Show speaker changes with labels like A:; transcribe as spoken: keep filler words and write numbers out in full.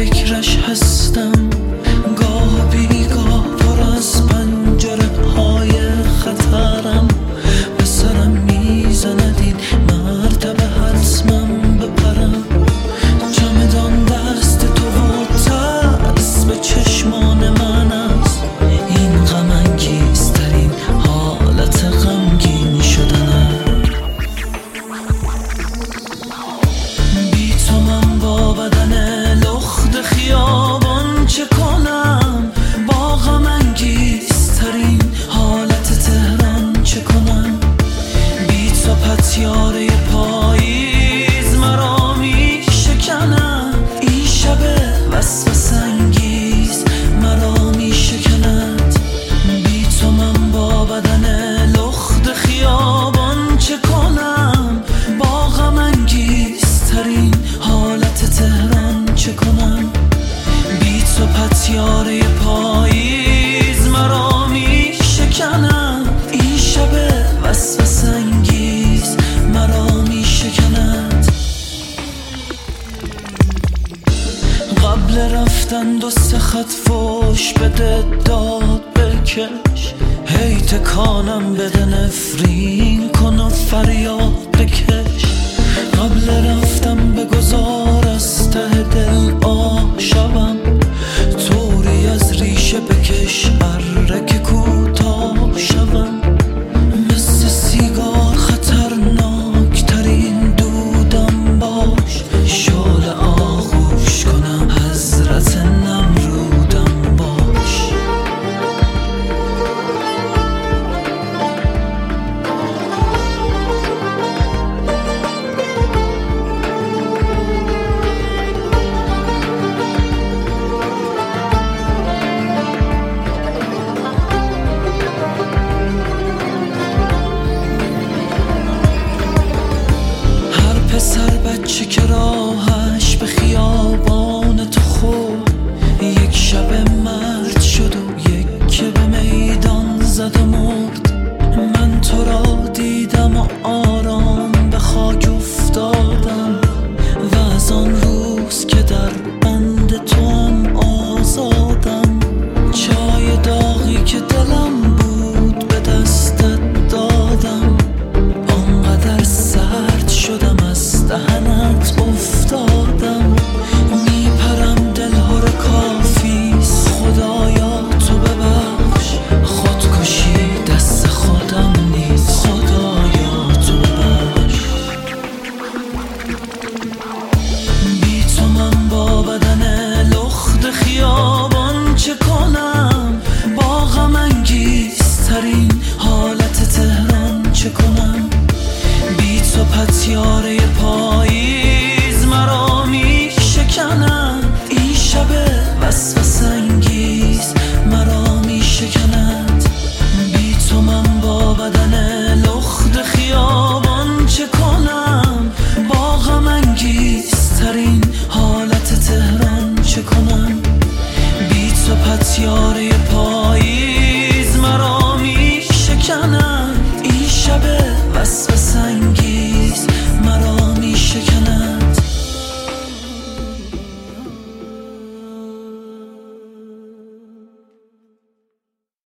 A: فکرش هستم، گاه بیگاه پر از پنجره های خطرم به سرم میزند این مرتبه حتمم بپرم. چمدان دست تو و ترس به چشمان من است، این غم انگیزترین حالت غمگین شدنم. بی تو من با بدن لخت خیابان چه کنم، با غم انگیزترین حالت تهران چه کنم. بی تو پتیاره پاییز مرا می شکند، این شب وسوسه انگیز مرا می شکند. بی تو من با بدن لخت خیابان چه کنم، با غم انگیزترین حالت تهران چه کنم. بی تو پتیاره پاییز مرا می شکند، این شب وسوسه انگیز مرا می شکند. قبل رفتن دو سه خط فوش بده داد بکش، هی تکانم بده نفرین کن و فریاد بکش. قبل رفتم بگذار از ته دل آه شوم، طوری از ریشه بکش اره که کوتاه شوم. مثل سیگار خطرناک ترین دودم باش، شعله آغوش کنم حضرت نمرودم باش. پسر بچه که راهش به خیابان تو خورد، یک شب مرد شد و یک که به میدان زد و مرد. من تو را دیدم و آرام به خاک افتادم، و از آن روز که در بند تو هم آزادم. چای داغی که دلم بود به دستت دادم، آنقدر سرد شدم از دهنت افتادم. میپرم دلها رو کافیست خدایا تو ببخش، خودکشی دست خودم نیست خدایا تو ببخش. بی تو من با بدن لخت خیابان چه کنم، با غم انگیزترین حالت تهران چه کنم. بی تو پتیاره پاییز مرا می شکند، این شب وسوسه انگیز مرا می شکند. بی تو من با بدن لخت خیابان چه کنم، با غم انگیزترین حالت تهران چه کنم. بی تو پتیاره پاییز